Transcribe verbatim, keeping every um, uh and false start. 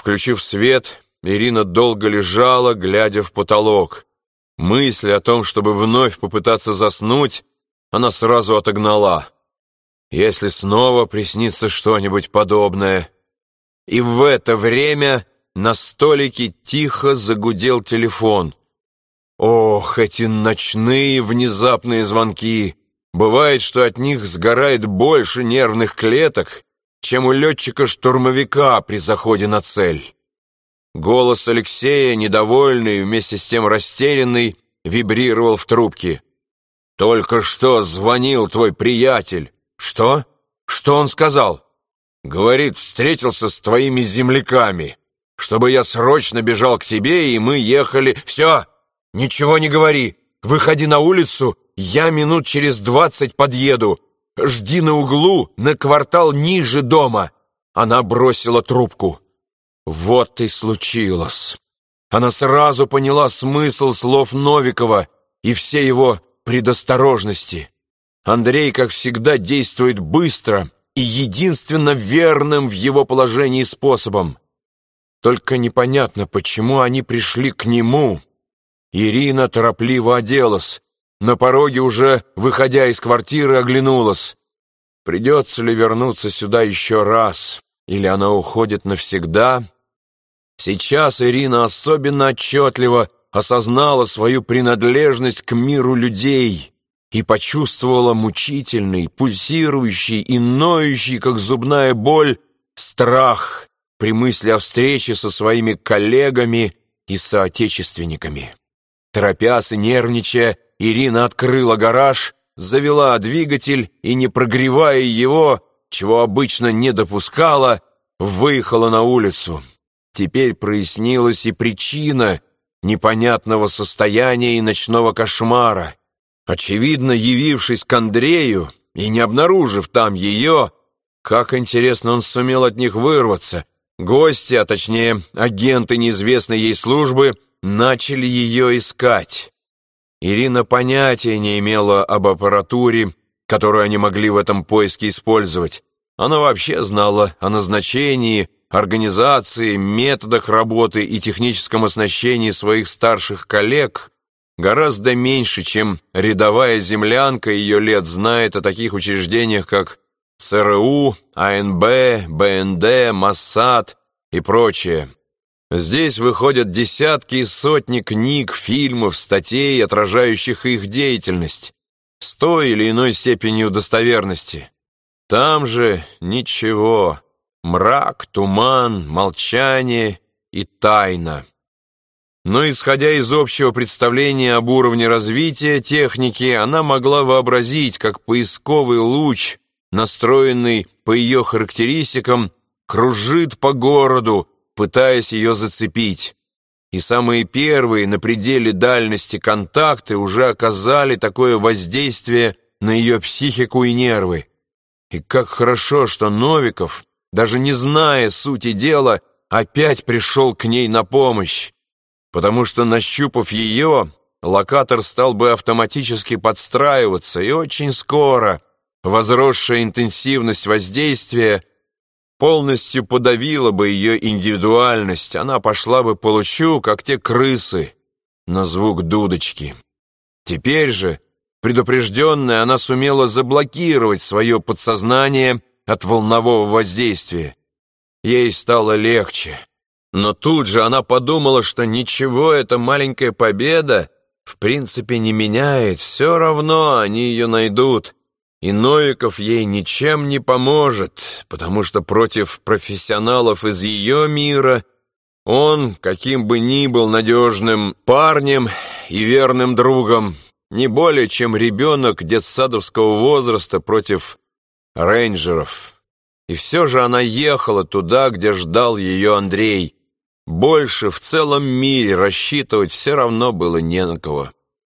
Включив свет, Ирина долго лежала, глядя в потолок. Мысль о том, чтобы вновь попытаться заснуть, она сразу отогнала. Если снова приснится что-нибудь подобное. И в это время на столике тихо загудел телефон. Ох, эти ночные внезапные звонки! Бывает, что от них сгорает больше нервных клеток, чем у летчика-штурмовика при заходе на цель. Голос Алексея, недовольный, вместе с тем растерянный, вибрировал в трубке. «Только что звонил твой приятель». «Что? Что он сказал?» «Говорит, встретился с твоими земляками, чтобы я срочно бежал к тебе, и мы ехали...» «Все, ничего не говори, выходи на улицу, я минут через двадцать подъеду. Жди на углу, на квартал ниже дома». Она бросила трубку. Вот и случилось. Она сразу поняла смысл слов Новикова и все его предосторожности. Андрей, как всегда, действует быстро и единственно верным в его положении способом. Только непонятно, почему они пришли к нему. Ирина торопливо оделась. На пороге, уже выходя из квартиры, оглянулась. Придется ли вернуться сюда еще раз? Или она уходит навсегда? Сейчас Ирина особенно отчетливо осознала свою принадлежность к миру людей и почувствовала мучительный, пульсирующий и ноющий, как зубная боль, страх при мысли о встрече со своими коллегами и соотечественниками. Торопясь и нервничая, Ирина открыла гараж, завела двигатель и, не прогревая его, чего обычно не допускала, выехала на улицу. Теперь прояснилась и причина непонятного состояния и ночного кошмара. Очевидно, явившись к Андрею и не обнаружив там ее, как интересно он сумел от них вырваться, гости, а точнее агенты неизвестной ей службы, начали ее искать. Ирина понятия не имела об аппаратуре, которую они могли в этом поиске использовать. Она вообще знала о назначении, организации, методах работы и техническом оснащении своих старших коллег гораздо меньше, чем рядовая землянка ее лет знает о таких учреждениях, как ЦРУ, АНБ, БНД, Моссад и прочее. Здесь выходят десятки и сотни книг, фильмов, статей, отражающих их деятельность, с той или иной степенью достоверности. Там же ничего. Мрак, туман, молчание и тайна. Но, исходя из общего представления об уровне развития техники, она могла вообразить, как поисковый луч, настроенный по ее характеристикам, кружит по городу, пытаясь ее зацепить. И самые первые на пределе дальности контакты уже оказали такое воздействие на ее психику и нервы. И как хорошо, что Новиков, даже не зная сути дела, опять пришел к ней на помощь, потому что, нащупав ее, локатор стал бы автоматически подстраиваться, и очень скоро возросшая интенсивность воздействия полностью подавила бы ее индивидуальность, она пошла бы по лучу, как те крысы, на звук дудочки. Теперь же, предупрежденная, она сумела заблокировать свое подсознание от волнового воздействия. Ей стало легче. Но тут же она подумала, что ничего эта маленькая победа в принципе не меняет, все равно они ее найдут, и Новиков ей ничем не поможет, потому что против профессионалов из ее мира он, каким бы ни был надежным парнем и верным другом, не более чем ребенок детсадовского возраста против рейнджеров. И все же она ехала туда, где ждал ее Андрей. Больше в целом мире рассчитывать все равно было не на кого.